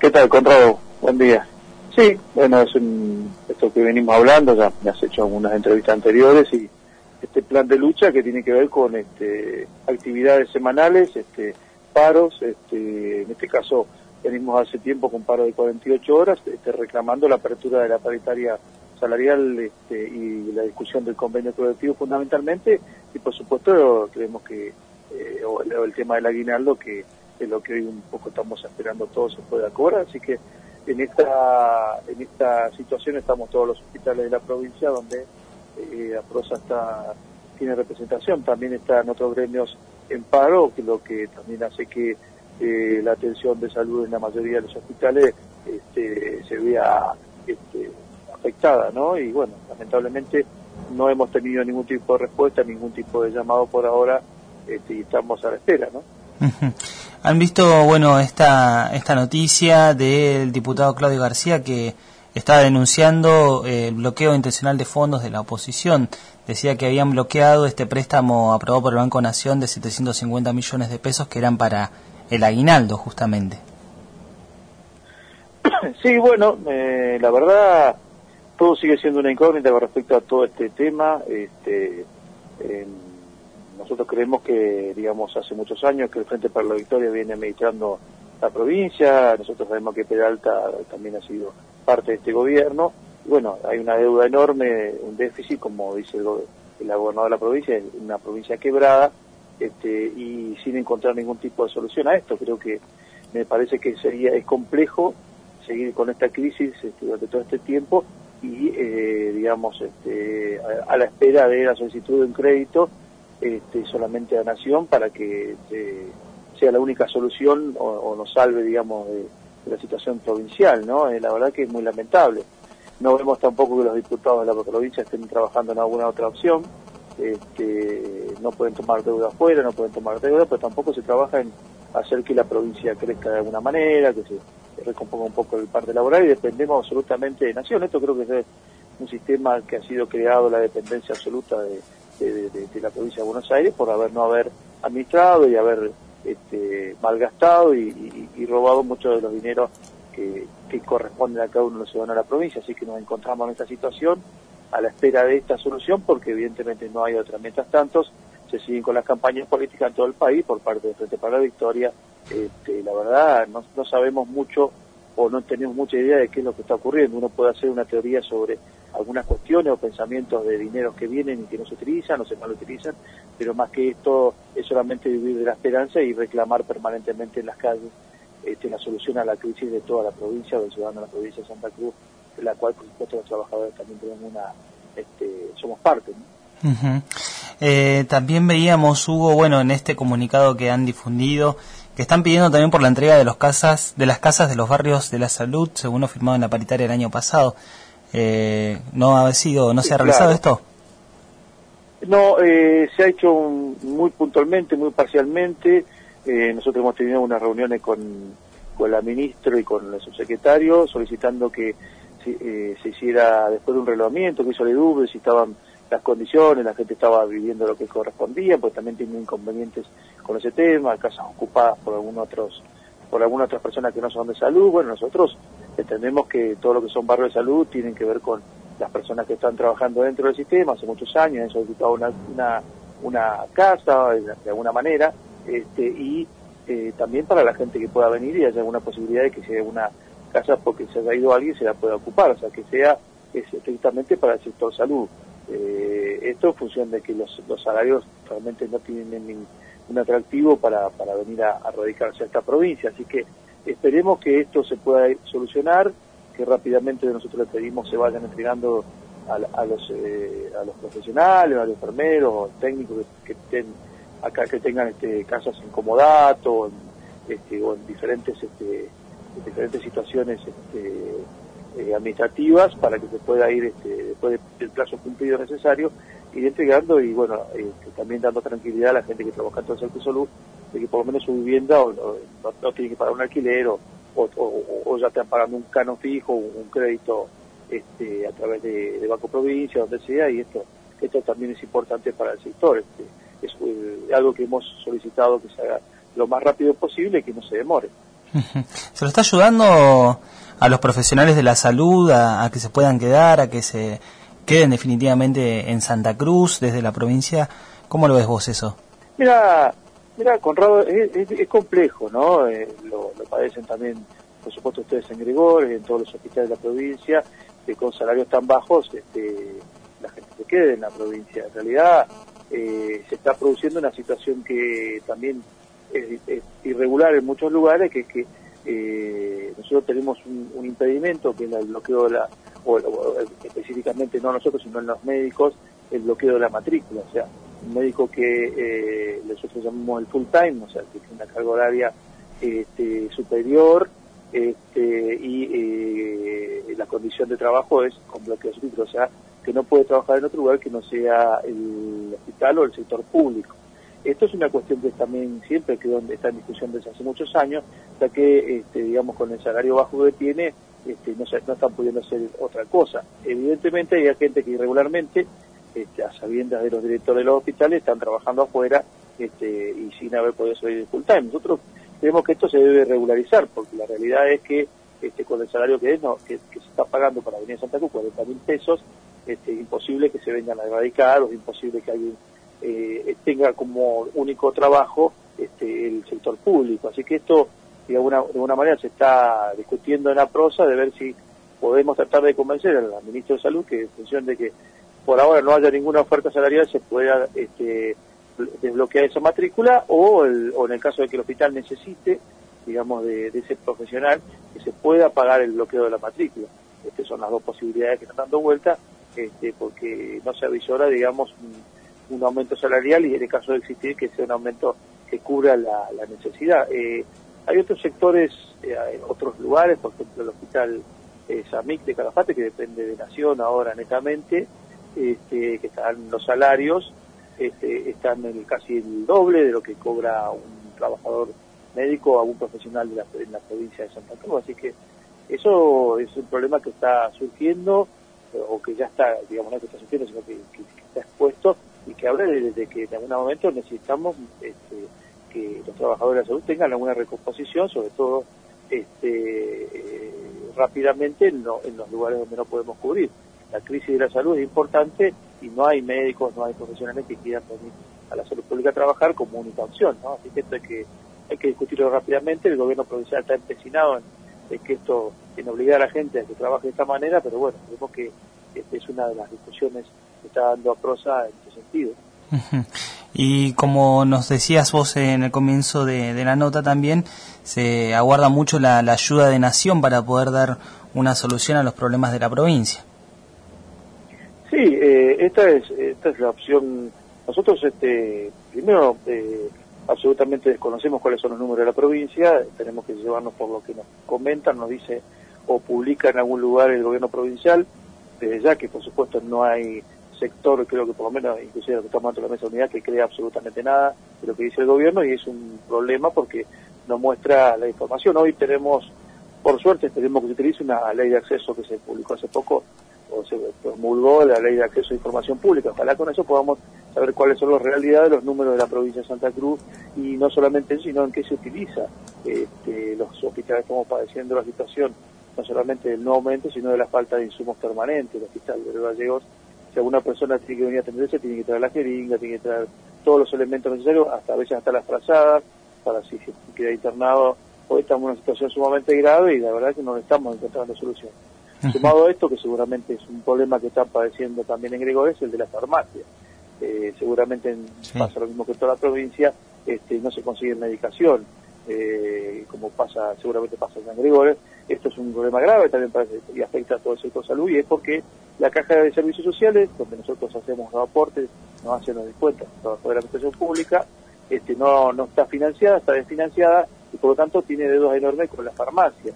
¿Qué tal, Conrado? Buen día. Sí, bueno, esto que venimos hablando, ya me has hecho algunas entrevistas anteriores, y este plan de lucha que tiene que ver con actividades semanales, paros, en este caso venimos hace tiempo con paro de 48 horas, reclamando la apertura de la paritaria salarial y la discusión del convenio colectivo fundamentalmente, y por supuesto creemos que el tema del aguinaldo, que es lo que hoy un poco estamos esperando todos se pueda cobrar, así que en esta situación estamos todos los hospitales de la provincia donde APROSA tiene representación, también están otros gremios en paro, que lo que también hace que la atención de salud en la mayoría de los hospitales se vea afectada, ¿no? Y bueno, lamentablemente no hemos tenido ningún tipo de respuesta, ningún tipo de llamado por ahora, y estamos a la espera, ¿no? ¿Han visto, bueno, esta noticia del diputado Claudio García, que está denunciando el bloqueo intencional de fondos de la oposición? Decía que habían bloqueado este préstamo aprobado por el Banco Nación de 750 millones de pesos que eran para el aguinaldo, justamente. Sí, bueno, la verdad, todo sigue siendo una incógnita con respecto a todo este tema. Nosotros creemos que, digamos, hace muchos años que el Frente para la Victoria viene administrando la provincia. Nosotros sabemos que Peralta también ha sido parte de este gobierno. Y bueno, hay una deuda enorme, un déficit, como dice el gobernador de la provincia, es una provincia quebrada, y sin encontrar ningún tipo de solución a esto. Creo que me parece que es complejo seguir con esta crisis durante todo este tiempo y, digamos, a la espera de la solicitud de un crédito solamente a Nación para que sea la única solución o nos salve, digamos, de la situación provincial, ¿no? La verdad que es muy lamentable. No vemos tampoco que los diputados de la provincia estén trabajando en alguna otra opción. No pueden tomar deuda afuera, no pueden tomar deuda, pero tampoco se trabaja en hacer que la provincia crezca de alguna manera, que se recomponga un poco el parte laboral, y dependemos absolutamente de Nación. Esto creo que es un sistema que ha sido creado, la dependencia absoluta de la provincia de Buenos Aires, por no haber administrado y haber malgastado y robado muchos de los dineros que corresponden a cada uno de los ciudadanos de la provincia. Así que nos encontramos en esta situación a la espera de esta solución, porque evidentemente no hay otra. Mientras tanto, se siguen con las campañas políticas en todo el país por parte del Frente para la Victoria. La verdad, no sabemos mucho o no tenemos mucha idea de qué es lo que está ocurriendo. Uno puede hacer una teoría sobre algunas cuestiones o pensamientos de dineros que vienen y que no se utilizan o se mal utilizan, pero más que esto es solamente vivir de la esperanza y reclamar permanentemente en las calles la solución a la crisis de toda la provincia, o del ciudadano de la provincia de Santa Cruz, de la cual, por supuesto, los trabajadores también tenemos somos parte, ¿no? Uh-huh. También veíamos, Hugo, bueno, en este comunicado que han difundido, que están pidiendo también por la entrega de las casas de los barrios de la salud, según lo firmado en la paritaria el año pasado. ¿No se ha realizado esto? No, se ha hecho muy puntualmente, muy parcialmente. Nosotros hemos tenido unas reuniones con la ministra y con el subsecretario solicitando que se hiciera después de un relevamiento que hizo el EDUB, si estaban las condiciones, la gente estaba viviendo lo que correspondía, pues también tiene inconvenientes con ese tema, casas ocupadas por algunas otras personas que no son de salud. Bueno, nosotros entendemos que todo lo que son barrios de salud tienen que ver con las personas que están trabajando dentro del sistema. Hace muchos años han solicitado una casa de alguna manera, y también para la gente que pueda venir y haya alguna posibilidad de que sea una casa porque se haya ido alguien se la pueda ocupar, o sea, que sea estrictamente para el sector salud. Esto en función de que los salarios realmente no tienen ningún atractivo para venir a radicarse a esta provincia, así que esperemos que esto se pueda solucionar, que rápidamente nosotros le pedimos se vayan entregando a los profesionales, a los enfermeros o técnicos que estén acá, que tengan casas en comodato o en diferentes situaciones administrativas, para que se pueda ir después del plazo cumplido necesario, ir entregando y bueno, también dando tranquilidad a la gente que trabaja en todo el sector de salud, de que por lo menos su vivienda no tiene que pagar un alquiler o ya están pagando un canon fijo, un crédito a través de Banco Provincia, donde sea, y esto también es importante para el sector. Es algo que hemos solicitado que se haga lo más rápido posible y que no se demore. ¿Se lo está ayudando a los profesionales de la salud a que se puedan quedar, a que se queden definitivamente en Santa Cruz desde la provincia? ¿Cómo lo ves vos eso? Mira, Conrado, es complejo, ¿no? Lo padecen también, por supuesto, ustedes en Gregores, en todos los hospitales de la provincia, que con salarios tan bajos la gente se quede en la provincia. En realidad se está produciendo una situación que también es irregular en muchos lugares, que es que nosotros tenemos un impedimento, que es el bloqueo de o específicamente no nosotros, sino en los médicos, el bloqueo de la matrícula. O sea, un médico que nosotros llamamos el full time, o sea, que tiene una carga horaria superior, y la condición de trabajo es con bloqueo de matrícula, o sea, que no puede trabajar en otro lugar que no sea el hospital o el sector público. Esto es una cuestión que también siempre quedó está en discusión desde hace muchos años, ya que, digamos, con el salario bajo que tiene, no están pudiendo hacer otra cosa. Evidentemente hay gente que irregularmente, a sabiendas de los directores de los hospitales, están trabajando afuera y sin haber podido salir de full time. Nosotros creemos que esto se debe regularizar, porque la realidad es que con el salario que se está pagando para venir a Santa Cruz, 40.000 pesos, imposible que se vengan a erradicar, o es imposible que alguien tenga como único trabajo el sector público. Así que esto, de alguna manera, se está discutiendo en la prosa de ver si podemos tratar de convencer al ministro de Salud que, en función de que por ahora no haya ninguna oferta salarial, se pueda desbloquear esa matrícula, o en el caso de que el hospital necesite, digamos, de ese profesional, que se pueda pagar el bloqueo de la matrícula. Estas son las dos posibilidades que están dando vuelta, porque no se avisora, digamos, un aumento salarial, y en el caso de existir, que sea un aumento que cubra la necesidad. Hay otros sectores, otros lugares, por ejemplo el hospital Samic de Calafate, que depende de Nación ahora netamente, que están los salarios, están casi el doble de lo que cobra un trabajador médico o algún profesional en la provincia de Santa Cruz. Así que eso es un problema que está surgiendo, o que ya está, digamos, no que está surgiendo, sino que está expuesto, y que habla de que en algún momento necesitamos que los trabajadores de la salud tengan alguna recomposición, sobre todo rápidamente en los lugares donde no podemos cubrir. La crisis de la salud es importante y no hay médicos, no hay profesionales que quieran venir a la salud pública a trabajar como única opción, ¿no? Así que esto hay que discutirlo rápidamente. El gobierno provincial está empecinado en que esto, en obligar a la gente a que trabaje de esta manera, pero bueno, creemos que es una de las discusiones que está dando a prosa en ese sentido. Y como nos decías vos en el comienzo de la nota también, se aguarda mucho la ayuda de Nación para poder dar una solución a los problemas de la provincia. Sí, esta es la opción. Nosotros, primero, absolutamente desconocemos cuáles son los números de la provincia, tenemos que llevarnos por lo que nos comentan, nos dice o publica en algún lugar el gobierno provincial, desde ya que por supuesto no hay sector, creo que por lo menos, inclusive lo que estamos ante la mesa de unidad, que crea absolutamente nada de lo que dice el gobierno, y es un problema porque no muestra la información. Hoy tenemos, por suerte, esperemos que se utilice una ley de acceso que se publicó hace poco, o se promulgó la ley de acceso a información pública. Ojalá con eso podamos saber cuáles son las realidades de los números de la provincia de Santa Cruz, y no solamente eso, sino en qué se utiliza. Los hospitales estamos padeciendo la situación, no solamente del no aumento, sino de la falta de insumos permanentes. El hospital de Gallegos, si alguna persona tiene que venir a atenderse, tiene que traer la jeringa, tiene que traer todos los elementos necesarios, a veces hasta las frazadas, para si se queda internado. Hoy estamos en una situación sumamente grave y la verdad es que no estamos encontrando solución. Sumado a esto, que seguramente es un problema que están padeciendo también en Gregores, es el de las farmacias. Seguramente pasa lo mismo que en toda la provincia, no se consigue medicación, como seguramente pasa en Gregores. Esto es un problema grave también y afecta a todo el sector salud, y es porque la caja de servicios sociales, donde nosotros hacemos los aportes, nos hacen los descuentos de la administración pública, no está financiada, está desfinanciada, y por lo tanto tiene deudas enormes con las farmacias,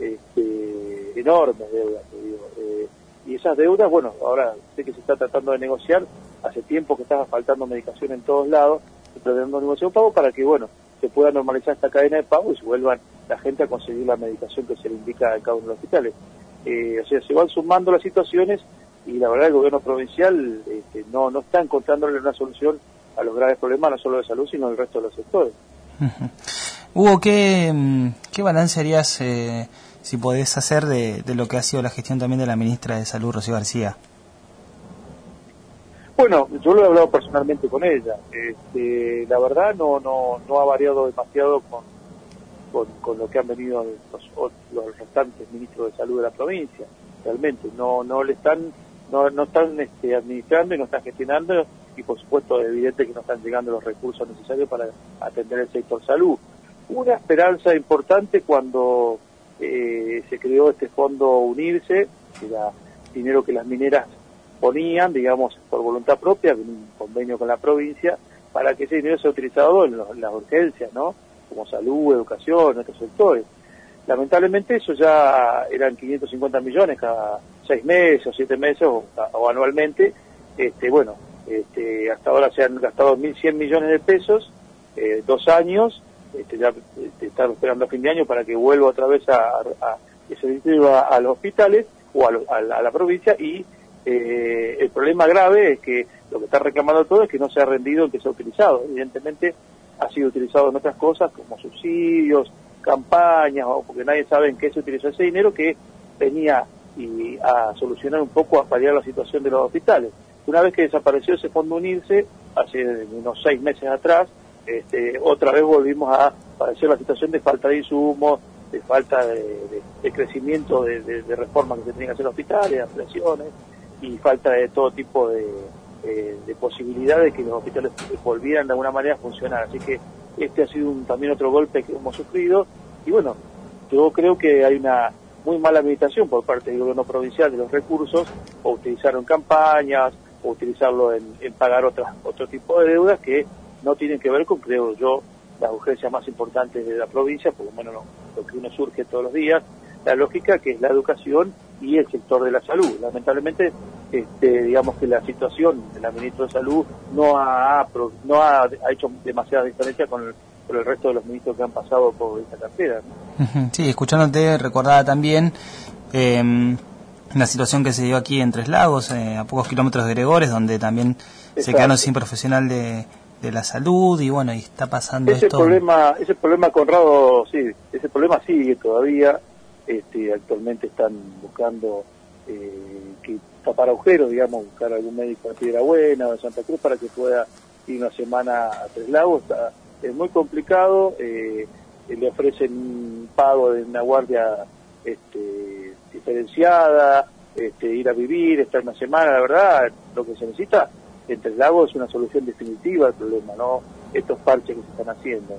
enormes deudas, te digo. Y esas deudas, bueno, ahora sé que se está tratando de negociar, hace tiempo que estaba faltando medicación en todos lados, se está tratando de negociar un pago para que, bueno, se pueda normalizar esta cadena de pago y se vuelvan la gente a conseguir la medicación que se le indica a cada uno de los hospitales. O sea, se van sumando las situaciones, y la verdad el gobierno provincial no está encontrándole una solución a los graves problemas, no solo de salud, sino del resto de los sectores. Hugo, ¿qué balance harías, si podés hacer, de lo que ha sido la gestión también de la ministra de Salud, Rocío García? Bueno, yo lo he hablado personalmente con ella. La verdad no ha variado demasiado con lo que han venido los restantes ministros de salud de la provincia. Realmente no están administrando y no están gestionando, y por supuesto es evidente que no están llegando los recursos necesarios para atender el sector salud. Hubo una esperanza importante cuando se creó este fondo Unirse, que era dinero que las mineras ponían, digamos, por voluntad propia, en un convenio con la provincia, para que ese dinero sea utilizado en las urgencias, ¿no? Como salud, educación, otros sectores. Lamentablemente eso ya eran 550 millones cada 6 meses o 7 meses o anualmente. Hasta ahora se han gastado 1.100 millones de pesos, 2 años, ya están esperando a fin de año para que vuelva otra vez que se distribuya a los hospitales o a la provincia, y el problema grave es que lo que está reclamando todo es que no se ha rendido el que se ha utilizado. Evidentemente ha sido utilizado en otras cosas como subsidios, campañas, o porque nadie sabe en qué se utilizó ese dinero que venía a solucionar un poco, a paliar la situación de los hospitales. Una vez que desapareció ese fondo Unirse, hace unos 6 meses atrás, otra vez volvimos a padecer la situación de falta de insumos, de falta de crecimiento de reformas que se tenían que hacer en los hospitales, ampliaciones, y falta de todo tipo de posibilidades de que los hospitales volvieran de alguna manera a funcionar. Así que este ha sido también otro golpe que hemos sufrido, y bueno, yo creo que hay una muy mala administración por parte del gobierno provincial de los recursos, o utilizarlo en campañas, o utilizarlo en pagar otro tipo de deudas que no tienen que ver con, creo yo, las urgencias más importantes de la provincia, por lo menos lo que uno surge todos los días, la lógica que es la educación y el sector de la salud. Lamentablemente, digamos que la situación de la ministra de Salud no ha hecho demasiada diferencia con el resto de los ministros que han pasado por esta cartera, ¿no? Sí, escuchándote recordaba también la situación que se dio aquí en Tres Lagos, a pocos kilómetros de Gregores, donde también se quedaron sin profesional de la salud, y bueno, y está pasando ese problema, Conrado, sí, ese problema sigue todavía. Actualmente están buscando que tapar agujeros, digamos, buscar algún médico de Piedra Buena o de Santa Cruz para que pueda ir una semana a Tres Lagos. Es muy complicado, le ofrecen un pago de una guardia diferenciada, ir a vivir, estar una semana. La verdad, lo que se necesita en Tres Lagos es una solución definitiva al problema, no estos parches que se están haciendo.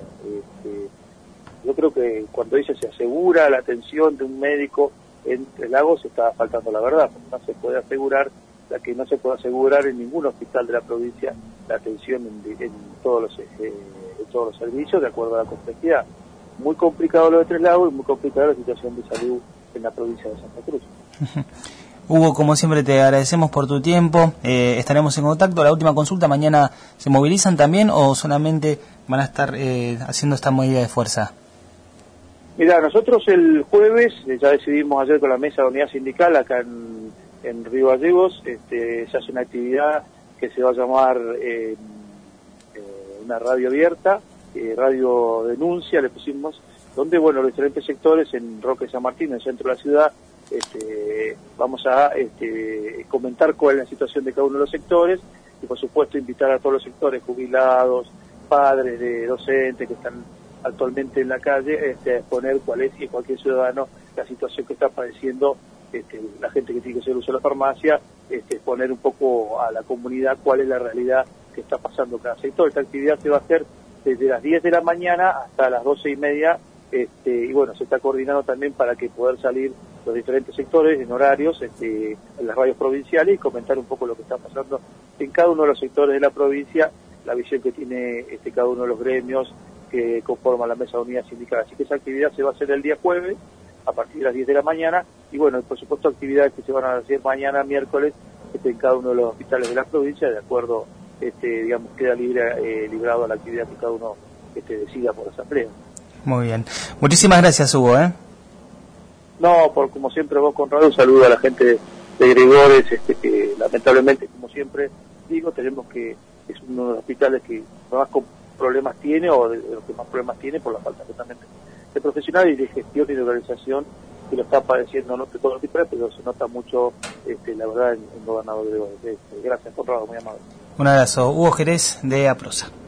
Yo creo que cuando dice se asegura la atención de un médico en Tres Lagos, está faltando la verdad, porque no se puede asegurar, la que no se puede asegurar en ningún hospital de la provincia, la atención en todos los servicios, de acuerdo a la complejidad. Muy complicado lo de Tres Lagos y muy complicada la situación de salud en la provincia de Santa Cruz. Hugo, como siempre te agradecemos por tu tiempo, estaremos en contacto. La última consulta, ¿mañana se movilizan también o solamente van a estar haciendo esta medida de fuerza? Mira, nosotros el jueves, ya decidimos ayer con la mesa de unidad sindical acá en Río Gallegos, se hace una actividad que se va a llamar una radio abierta, radio denuncia, le pusimos, donde, bueno, los diferentes sectores en Roque San Martín, en el centro de la ciudad, vamos a comentar cuál es la situación de cada uno de los sectores, y por supuesto invitar a todos los sectores, jubilados, padres de docentes que están actualmente en la calle, a exponer cuál es, y cualquier ciudadano, la situación que está padeciendo la gente que tiene que hacer uso de la farmacia, exponer un poco a la comunidad cuál es la realidad que está pasando cada sector. Esta actividad se va a hacer desde las 10 de la mañana hasta las 12:30, y bueno, se está coordinando también para que poder salir los diferentes sectores en horarios, en las radios provinciales, y comentar un poco lo que está pasando en cada uno de los sectores de la provincia, la visión que tiene cada uno de los gremios que conforman la mesa de unidad sindical. Así que esa actividad se va a hacer el día jueves a partir de las 10 de la mañana, y bueno, por supuesto actividades que se van a hacer mañana miércoles en cada uno de los hospitales de la provincia, de acuerdo, digamos, queda librado a la actividad que cada uno decida por asamblea. Muy bien, muchísimas gracias, Hugo. No, como siempre, vos, Conrado, un saludo a la gente de Gregores, que lamentablemente, como siempre digo, es uno de los hospitales que más problemas tiene, o de los que más problemas tiene, por la falta justamente de profesional y de gestión y de organización, que lo está padeciendo, no todo el tipo, pero se nota mucho, la verdad, en gobernador de Gracias, Conrado, muy amable. Un abrazo. Hugo Jerez, de APROSA.